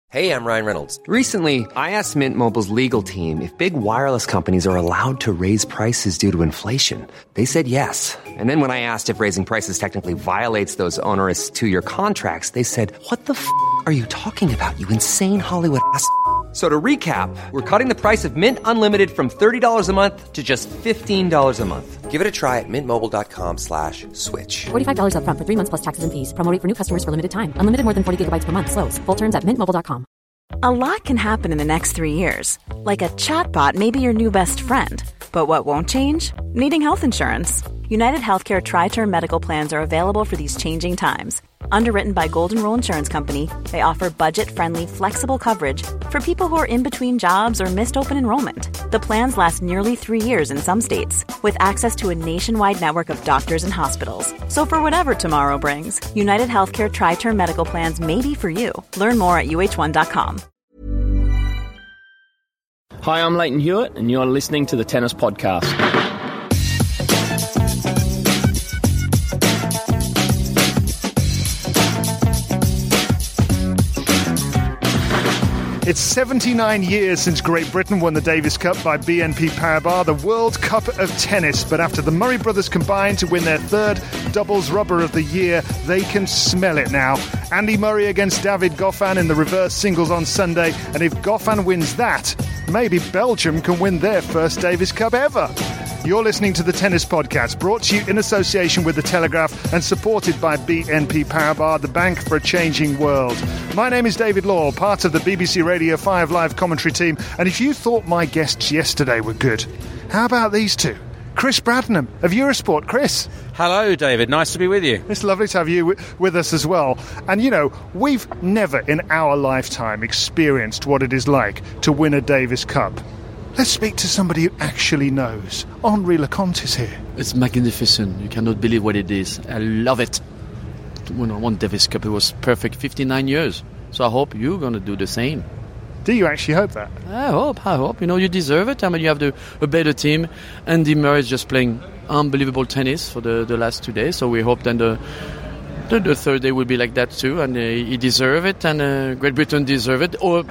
Hey, I'm Ryan Reynolds. Recently, I asked Mint Mobile's legal team if big wireless companies are allowed to raise prices due to inflation. They said yes. And then when I asked if raising prices technically violates those onerous two-year contracts, they said, "What the f*** are you talking about, you insane Hollywood ass?" So to recap, we're cutting the price of Mint Unlimited from $30 a month to just $15 a month. Give it a try at mintmobile.com/switch. $45 up front for 3 months plus taxes and fees. Promo rate for new customers for limited time. Unlimited more than 40 gigabytes per month. Slows full terms at mintmobile.com. A lot can happen in the next 3 years. Like a chatbot may be your new best friend. But what won't change? Needing health insurance. United Healthcare Tri-Term Medical Plans are available for these changing times. Underwritten by Golden Rule Insurance Company, they offer budget-friendly, flexible coverage for people who are in between jobs or missed open enrollment. The plans last nearly 3 years in some states, with access to a nationwide network of doctors and hospitals. So for whatever tomorrow brings, United Healthcare Tri-Term Medical Plans may be for you. Learn more at uh1.com. Hi, I'm Leighton Hewitt, and you're listening to the Tennis Podcast. It's 79 years since Great Britain won the Davis Cup by BNP Paribas, the World Cup of tennis. But after the Murray brothers combined to win their third doubles rubber of the year, they can smell it now. Andy Murray against David Goffin in the reverse singles on Sunday. And if Goffin wins that, maybe Belgium can win their first Davis Cup ever. You're listening to the Tennis Podcast, brought to you in association with The Telegraph and supported by BNP Paribas, the bank for a changing world. My name is David Law, part of the BBC Radio 5 live commentary team, and if you thought my guests yesterday were good, how about these two? Chris Bradnam of Eurosport. Chris. Hello, David. Nice to be with you. It's lovely to have you with us as well. And, you know, we've never in our lifetime experienced what it is like to win a Davis Cup. Let's speak to somebody who actually knows. Henri Leconte is here. It's magnificent. You cannot believe what it is. I love it. When I won Davis Cup, it was perfect. 59 years. So I hope you're going to do the same. Do you actually hope that? I hope. You know, you deserve it. I mean, you have a better team. Andy Murray is just playing unbelievable tennis for the last 2 days. So we hope then the third day will be like that too. And he deserves it. And Great Britain deserves it. Or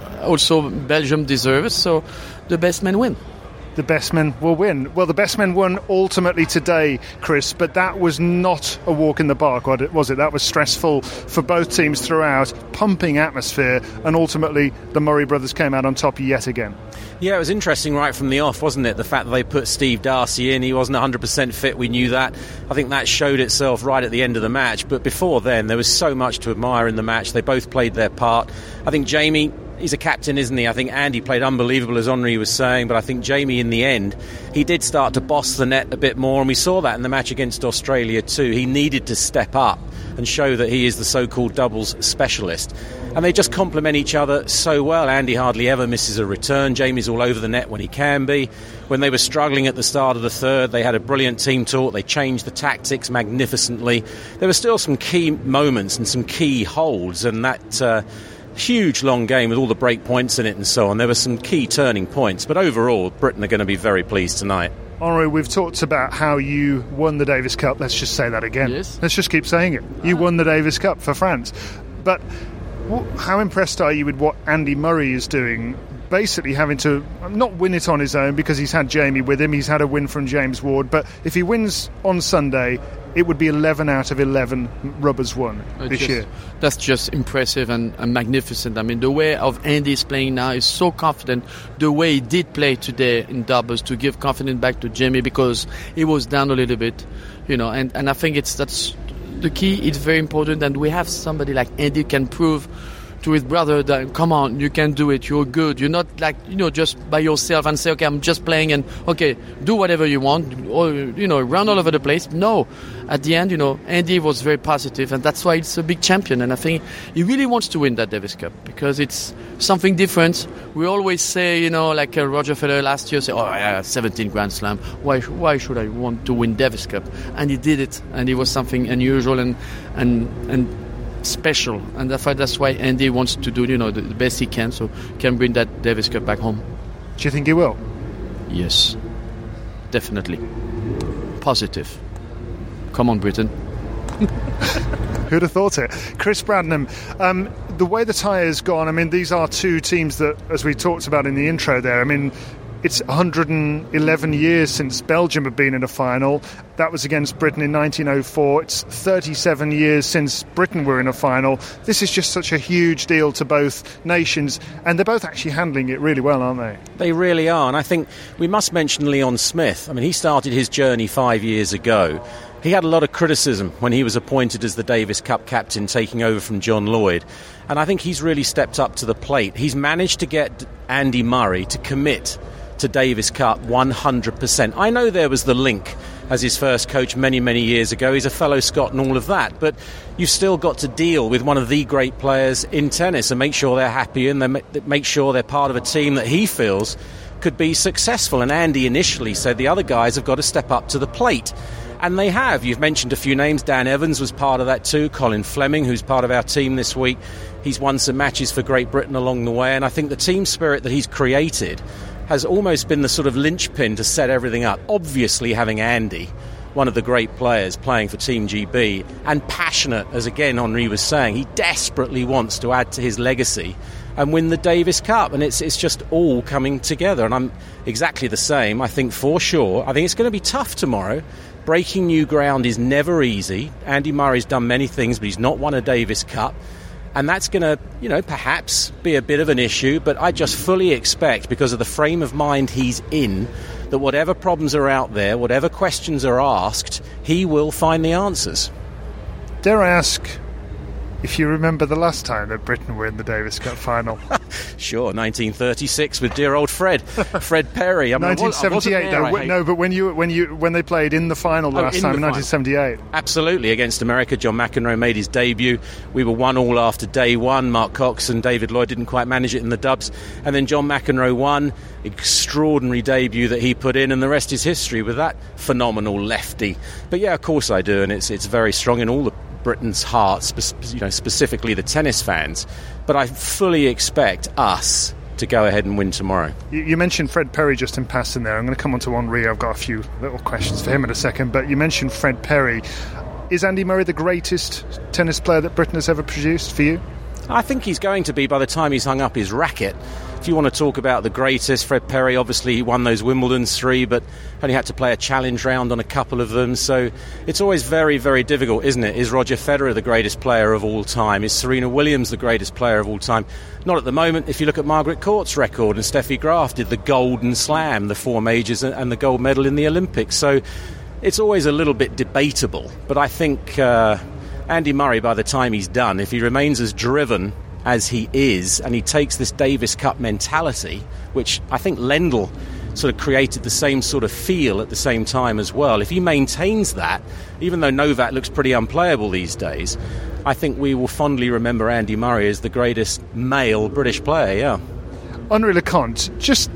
also Belgium deserves it. So the best men win. The best men will win. Well, the best men won ultimately today, Chris, but that was not a walk in the park, was it? That was stressful for both teams throughout, pumping atmosphere, and ultimately the Murray brothers came out on top yet again. Yeah, it was interesting right from the off, wasn't it? The fact that they put Steve Darcy in, he wasn't 100% fit, we knew that. I think that showed itself right at the end of the match, but before then there was so much to admire in the match. They both played their part. I think Jamie, he's a captain, isn't he? I think Andy played unbelievable, as Henri was saying, but I think Jamie, in the end, he did start to boss the net a bit more, and we saw that in the match against Australia too. He needed to step up and show that he is the so-called doubles specialist. And they just complement each other so well. Andy hardly ever misses a return. Jamie's all over the net when he can be. When they were struggling at the start of the third, they had a brilliant team talk. They changed the tactics magnificently. There were still some key moments and some key holds, and that huge long game with all the break points in it and so on. There were some key turning points, but overall Britain are going to be very pleased tonight. Henri, we've talked about how you won the Davis Cup. Let's just say that again. Yes. Let's just keep saying it. You won the Davis Cup for France. But how impressed are you with what Andy Murray is doing? Basically having to not win it on his own because he's had Jamie with him. He's had a win from James Ward. But if he wins on Sunday, it would be 11 out of 11 rubbers won this year. That's just impressive and magnificent. I mean, the way of Andy is playing now is so confident. The way he did play today in doubles to give confidence back to Jamie because he was down a little bit, you know. And I think that's the key. It's very important, and we have somebody like Andy can prove to his brother that, come on, you can do it, you're good. You're not like, you know, just by yourself and say, okay, I'm just playing and, okay, do whatever you want, or, you know, run all over the place. No. At the end, you know, Andy was very positive, and that's why he's a big champion. And I think he really wants to win that Davis Cup because it's something different. We always say, you know, like Roger Federer last year, say, oh, yeah, 17 Grand Slam. Why should I want to win Davis Cup? And he did it, and it was something unusual and special, and that's why Andy wants to do, you know, the best he can, so can bring that Davis Cup back home. Do you think he will? Yes, definitely. Positive. Come on, Britain. Who'd have thought it? Chris Bradnam, the way the tie has gone, I mean, these are two teams that, as we talked about in the intro there, I mean, it's 111 years since Belgium have been in a final. That was against Britain in 1904. It's 37 years since Britain were in a final. This is just such a huge deal to both nations, and they're both actually handling it really well, aren't they? They really are, and I think we must mention Leon Smith. I mean, he started his journey 5 years ago. He had a lot of criticism when he was appointed as the Davis Cup captain, taking over from John Lloyd. And I think he's really stepped up to the plate. He's managed to get Andy Murray to commit to Davis Cup 100%. I know there was the link as his first coach many, many years ago. He's a fellow Scot and all of that. But you've still got to deal with one of the great players in tennis and make sure they're happy and make sure they're part of a team that he feels could be successful. And Andy initially said the other guys have got to step up to the plate. And they have. You've mentioned a few names. Dan Evans was part of that too. Colin Fleming, who's part of our team this week. He's won some matches for Great Britain along the way. And I think the team spirit that he's created has almost been the sort of linchpin to set everything up. Obviously, having Andy, one of the great players playing for Team GB, and passionate, as again Henri was saying, he desperately wants to add to his legacy and win the Davis Cup, and it's just all coming together. And I'm exactly the same, I think, for sure. I think it's going to be tough tomorrow. Breaking new ground is never easy. Andy Murray's done many things, but he's not won a Davis Cup. And that's going to, perhaps be a bit of an issue, but I just fully expect, because of the frame of mind he's in, that whatever problems are out there, whatever questions are asked, he will find the answers. Dare I ask if you remember the last time that Britain were in the Davis Cup final? Sure, 1936 with dear old Fred Perry. 1978, no, but when they played in the final last time in 1978. Absolutely, against America. John McEnroe made his debut. We were 1-1 after day one. Mark Cox and David Lloyd didn't quite manage it in the dubs. And then John McEnroe won. Extraordinary debut that he put in, and the rest is history with that phenomenal lefty. But yeah, of course I do, and it's very strong in all the Britain's heart, specifically the tennis fans. But I fully expect us to go ahead and win tomorrow. You mentioned Fred Perry just in passing there. I'm going to come on to Henri. I've got a few little questions for him in a second. But you mentioned Fred Perry. Is Andy Murray the greatest tennis player that Britain has ever produced for you? I think he's going to be by the time he's hung up his racket. If you want to talk about the greatest, Fred Perry, obviously he won those Wimbledons 3, but only had to play a challenge round on a couple of them. So it's always very, very difficult, isn't it? Is Roger Federer the greatest player of all time? Is Serena Williams the greatest player of all time? Not at the moment. If you look at Margaret Court's record, and Steffi Graf did the Golden Slam, the 4 majors and the gold medal in the Olympics. So it's always a little bit debatable. But I think Andy Murray, by the time he's done, if he remains as driven as he is, and he takes this Davis Cup mentality, which I think Lendl sort of created the same sort of feel at the same time as well. If he maintains that, even though Novak looks pretty unplayable these days, I think we will fondly remember Andy Murray as the greatest male British player, yeah. Henri Leconte, just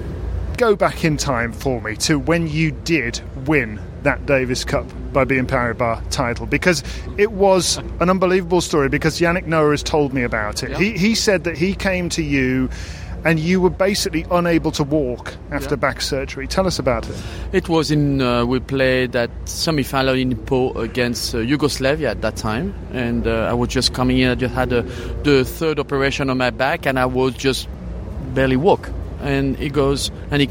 go back in time for me to when you did win that Davis Cup by BNP Paribas title, because it was an unbelievable story, because Yannick Noah has told me about it. Yeah. He said that he came to you and you were basically unable to walk after back surgery. Tell us about it. It was we played that semi-final in Po against Yugoslavia at that time, and I was just coming in. I just had the third operation on my back, and I was just barely walk. And he goes,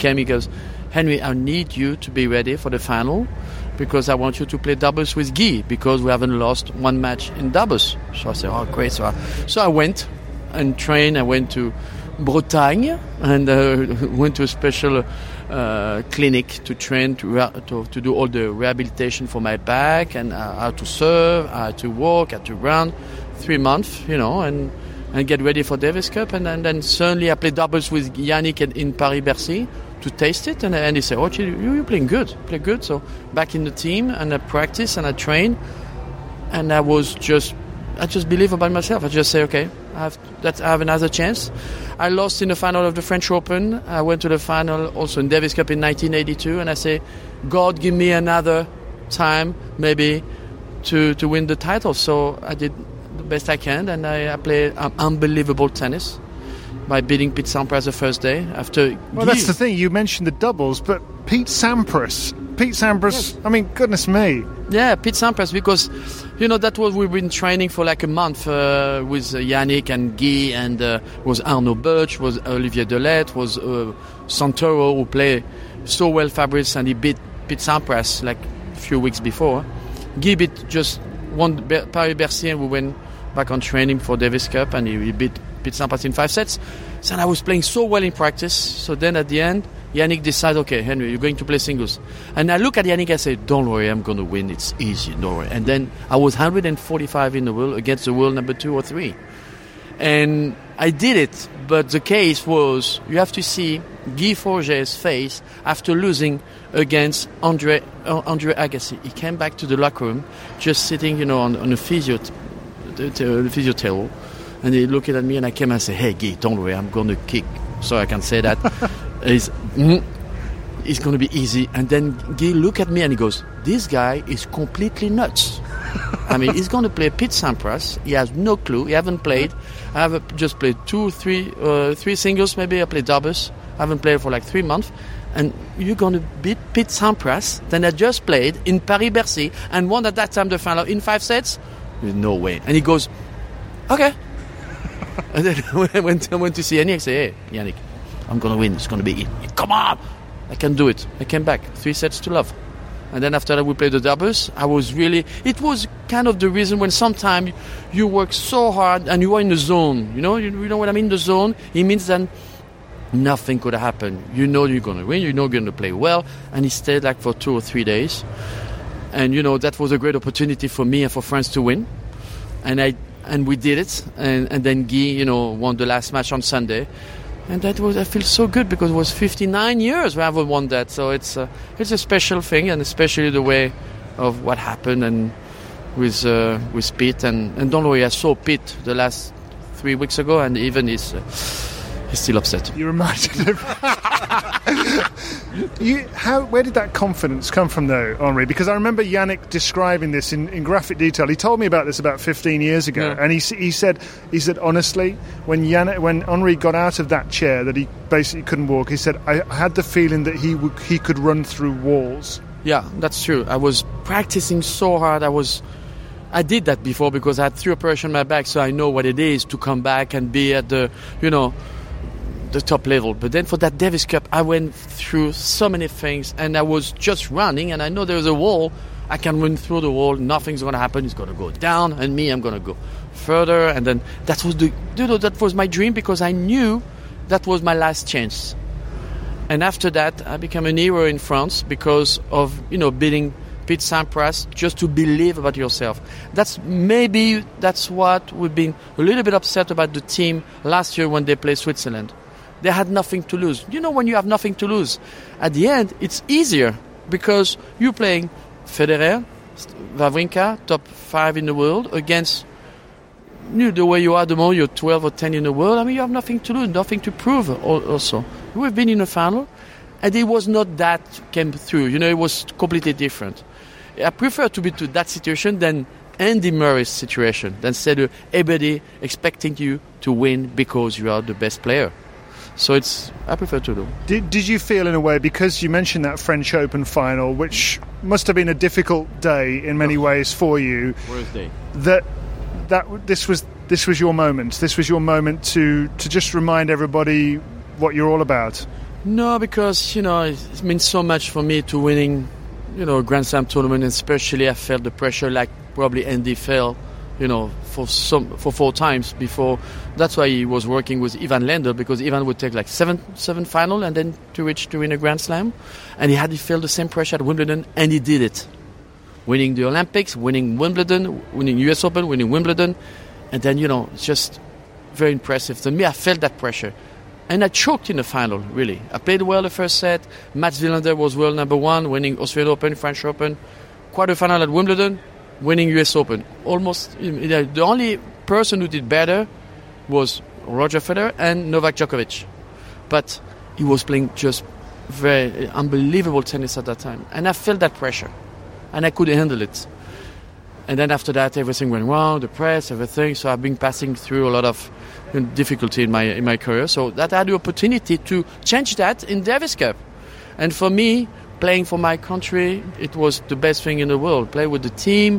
Henry, I need you to be ready for the final, because I want you to play doubles with Guy, because we haven't lost one match in doubles. So I said, oh, great. So I went and trained. I went to Bretagne and went to a special clinic to train to do all the rehabilitation for my back, and how to serve, how to walk, how to run. 3 months, and get ready for Davis Cup. And then suddenly I played doubles with Yannick in Paris-Bercy to taste it, and he said, oh, you're playing good, play good. So back in the team, and I practice and I train, and I just believe about myself. I just say, okay, I have another chance. I lost in the final of the French Open. I went to the final also in Davis Cup in 1982, and I say, God, give me another time maybe to win the title. So I did the best I can, and I played unbelievable tennis by beating Pete Sampras the first day after. Well, that's the thing. You mentioned the doubles, but Pete Sampras Pete Sampras, I mean, goodness me. Yeah, Pete Sampras, because, that was we've been training for like a month with Yannick and Guy, and was Arnaud Birch, was Olivier Delette, was Santoro, who played so well Fabrice, and he beat Pete Sampras like a few weeks before. Guy just won Paris-Bercy, and we went back on training for Davis Cup, and he beat Pete Sampras in 5 sets. So I was playing so well in practice. So then at the end, Yannick decided, okay, Henry, you're going to play singles. And I look at Yannick and say, don't worry, I'm going to win. It's easy, don't worry. And then I was 145 in the world against the world number 2 or 3. And I did it. But the case was, you have to see Guy Forget's face after losing against Andre Agassi. He came back to the locker room, just sitting, on a physio table. And he looked at me, and I came and said, hey, Guy, don't worry, I'm going to kick. So I can say that. It's going to be easy. And then Guy looked at me and he goes, this guy is completely nuts. I mean, he's going to play Pete Sampras. He has no clue. He hasn't played. I have just played 3 singles, maybe. I played doubles. I haven't played for like 3 months. And you're going to beat Pete Sampras, then I just played in Paris-Bercy and won at that time the final in 5 sets? There's no way. And he goes, okay. And then when I went to see Yannick, I said, hey, Yannick, I'm going to win. It's going to be it. Come on. I can do it. I came back 3 sets to love. And then after that we played the doubles. It was kind of the reason when sometimes you work so hard and you are in the zone. You know what I mean? The zone, it means that nothing could happen. You know you're going to win. You know you're going to play well. And he stayed like for 2 or 3 days. And, that was a great opportunity for me and for France to win. And we did it. And then Guy, won the last match on Sunday. And I feel so good because it was 59 years we haven't won that. So it's a special thing, and especially the way of what happened and with Pete. And don't worry, I saw Pete the last 3 weeks ago, and even he's still upset. You reminded him. Where did that confidence come from, though, Henri? Because I remember Yannick describing this in graphic detail. He told me about this about 15 years ago, and he said honestly, when Henri got out of that chair that he basically couldn't walk, he said, I had the feeling that he could run through walls. Yeah, that's true. I was practicing so hard. I did that before because I had 3 operations on my back, so I know what it is to come back and be at the top level. But then for that Davis Cup, I went through so many things, and I was just running, and I know there's a wall. I can run through the wall. Nothing's going to happen. It's going to go down, and I'm going to go further. And then that was my dream, because I knew that was my last chance. And after that, I became a hero in France because of beating Pete Sampras, just to believe about yourself. That's what we've been a little bit upset about the team last year when they played Switzerland. They had nothing to lose. When you have nothing to lose, at the end, it's easier because you're playing Federer, Wawrinka, top 5 in the world, against the way you are, the more you're 12 or 10 in the world. I mean, you have nothing to lose, nothing to prove also. We've been in a final, and it was not that came through. It was completely different. I prefer to be to that situation than Andy Murray's situation, than said everybody expecting you to win because you are the best player. So I prefer to do. Did you feel in a way, because you mentioned that French Open final, which must have been a difficult day in many ways for you, worst day, that this was your moment? This was your moment to just remind everybody what you're all about? No, because it means so much for me to winning a Grand Slam tournament, and especially I felt the pressure like probably Andy felt for 4 times before. That's why he was working with Ivan Lendl, because Ivan would take like seven final and then to win a Grand Slam, and he felt the same pressure at Wimbledon, and he did it, winning the Olympics, winning Wimbledon, winning US Open, winning Wimbledon, and then it's just very impressive to me. I felt that pressure, and I choked in the final. Really, I played well the first set. Mats Wilander was world number 1, winning Australian Open, French Open, quarterfinal at Wimbledon, winning US Open. Almost the only person who did better was Roger Federer and Novak Djokovic, but he was playing just very unbelievable tennis at that time, and I felt that pressure, and I could handle it. And then after that, everything went wrong, the press, everything. So I've been passing through a lot of difficulty in my career. So that I had the opportunity to change that in Davis Cup, and for me, playing for my country, it was the best thing in the world. Play with the team,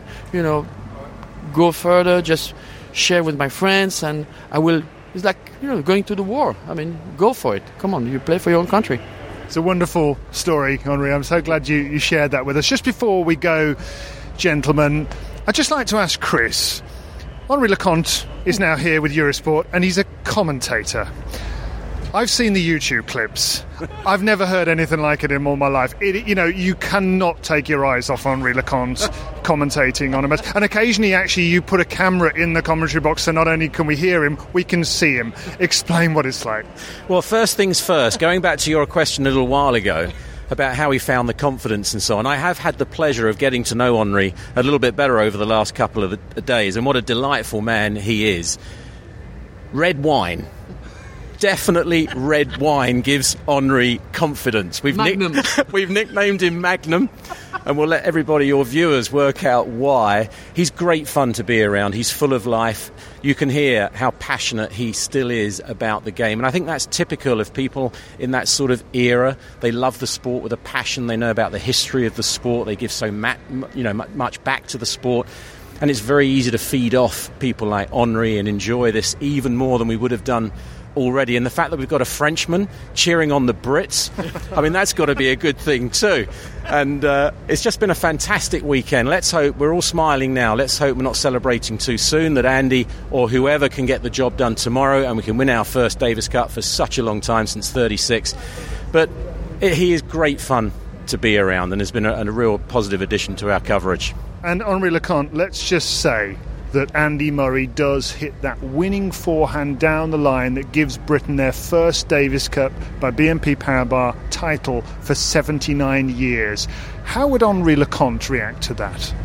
go further, just share with my friends, and it's like, going to the war. I mean, go for it. Come on, you play for your own country. It's a wonderful story, Henri. I'm so glad you shared that with us. Just before we go, gentlemen, I'd just like to ask Chris. Henri Leconte is now here with Eurosport, and he's a commentator. I've seen the YouTube clips. I've never heard anything like it in all my life. You cannot take your eyes off Henri Leconte commentating on a match. And occasionally, actually, you put a camera in the commentary box, so not only can we hear him, we can see him. Explain what it's like. Well, first things first, going back to your question a little while ago about how he found the confidence and so on, I have had the pleasure of getting to know Henri a little bit better over the last couple of days, and what a delightful man he is. Red wine. Definitely red wine gives Henri confidence. We've nicknamed him Magnum, and we'll let everybody, your viewers, work out why. He's great fun to be around. He's full of life. You can hear how passionate he still is about the game, and I think that's typical of people in that sort of era. They love the sport with a passion. They know about the history of the sport. They give so much back to the sport. And it's very easy to feed off people like Henri and enjoy this even more than we would have done already. And the fact that we've got a Frenchman cheering on the Brits, I mean, that's got to be a good thing too. And it's just been a fantastic weekend. Let's hope, we're all smiling now, let's hope we're not celebrating too soon, that Andy or whoever can get the job done tomorrow and we can win our first Davis Cup for such a long time, since 36. But he is great fun to be around and has been a real positive addition to our coverage. And Henri Leconte, let's just say that Andy Murray does hit that winning forehand down the line that gives Britain their first Davis Cup by BNP Paribas title for 79 years. How would Henri Leconte react to that?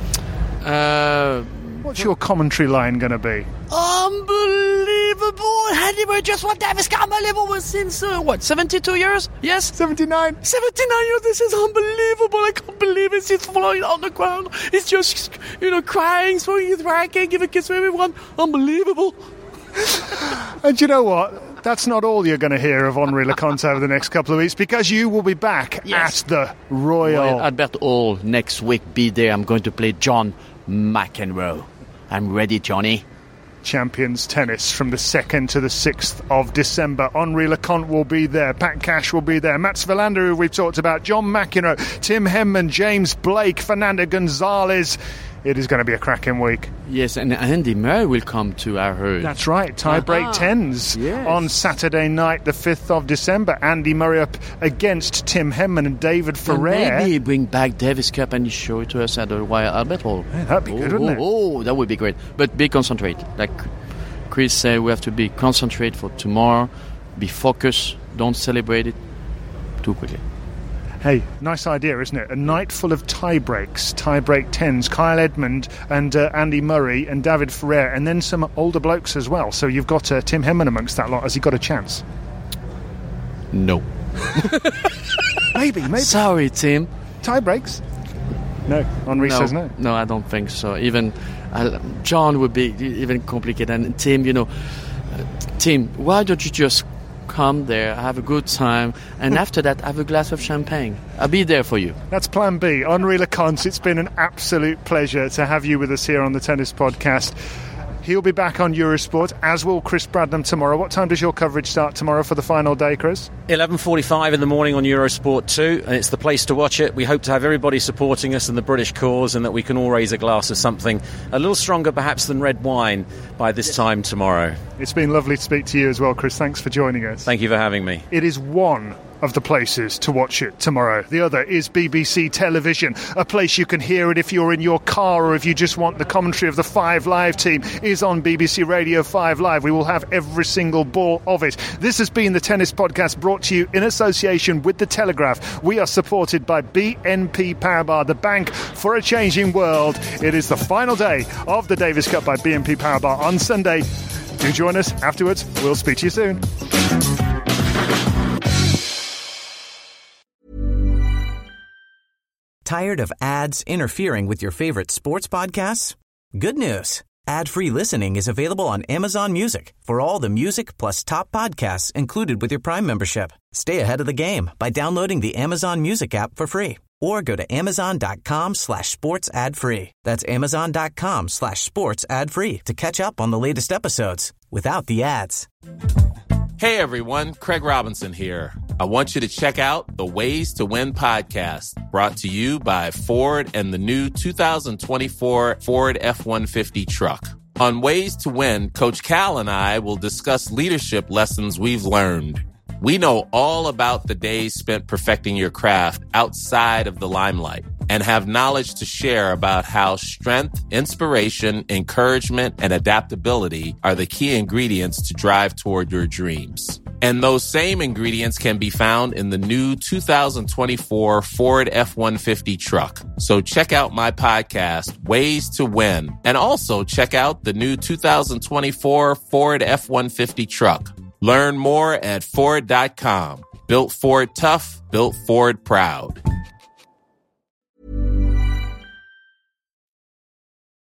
What's your commentary line going to be? Unbelievable! Andy Murray just won Davis Cup. Unbelievable since 72 years? Yes, 79 years. This is unbelievable. I can't believe it. He's falling on the ground. He's just crying, throwing his racket, giving a kiss to everyone. Unbelievable. And you know what? That's not all you're going to hear of Henri Leconte over the next couple of weeks, because you will be back at the Royal Albert Hall next week. Be there. I'm going to play John McEnroe. I'm ready, Johnny. Champions Tennis from the 2nd to the 6th of December. Henri Leconte will be there. Pat Cash will be there. Mats Wilander, who we've talked about. John McEnroe, Tim Henman, James Blake, Fernando Gonzalez. It is going to be a cracking week. Yes, and Andy Murray will come too, I heard. That's right. Tie-break tens on Saturday night, the 5th of December. Andy Murray up against Tim Henman and David Ferrer. Maybe bring back Davis Cup and you show it to us at the Royal Albert Hall. Yeah, that'd be good, wouldn't it? Oh, that would be great. But be concentrate. Like Chris said, we have to be concentrate for tomorrow. Be focused. Don't celebrate it too quickly. Hey, nice idea, isn't it? A night full of tie-breaks, tie-break tens, Kyle Edmund and Andy Murray and David Ferrer, and then some older blokes as well. So you've got Tim Henman amongst that lot. Has he got a chance? No. Maybe. Sorry, Tim. Tie-breaks? No. Henri says no. No, I don't think so. Even John would be even complicated. And Tim, Tim, why don't you just come there, have a good time, and after that have a glass of champagne. I'll be there for you. That's plan B. Henri Leconte, it's been an absolute pleasure to have you with us here on the Tennis Podcast. He'll be back on Eurosport, as will Chris Bradnam tomorrow. What time does your coverage start tomorrow for the final day, Chris? 11:45 in the morning on Eurosport 2, and it's the place to watch it. We hope to have everybody supporting us in the British cause, and that we can all raise a glass of something a little stronger perhaps than red wine by this time tomorrow. It's been lovely to speak to you as well, Chris. Thanks for joining us. Thank you for having me. It is one of the places to watch it tomorrow. The other is BBC Television, a place you can hear it if you're in your car, or if you just want the commentary of the 5 Live team is on BBC Radio 5 Live. We will have every single ball of it. This has been the Tennis Podcast, brought to you in association with The Telegraph. We are supported by BNP Paribas, the bank for a changing world. It is the final day of the Davis Cup by BNP Paribas on Sunday. Do join us afterwards. We'll speak to you soon. Tired of ads interfering with your favorite sports podcasts? Good news. Ad-free listening is available on Amazon Music for all the music plus top podcasts included with your Prime membership. Stay ahead of the game by downloading the Amazon Music app for free or go to amazon.com/sports ad free. That's amazon.com/sports ad free to catch up on the latest episodes without the ads. Hey everyone, Craig Robinson here. I want you to check out the Ways to Win podcast, brought to you by Ford and the new 2024 Ford F-150 truck. On Ways to Win, Coach Cal and I will discuss leadership lessons we've learned. We know all about the days spent perfecting your craft outside of the limelight and have knowledge to share about how strength, inspiration, encouragement, and adaptability are the key ingredients to drive toward your dreams. And those same ingredients can be found in the new 2024 Ford F-150 truck. So check out my podcast, Ways to Win, and also check out the new 2024 Ford F-150 truck. Learn more at Ford.com. Built Ford tough, built Ford proud.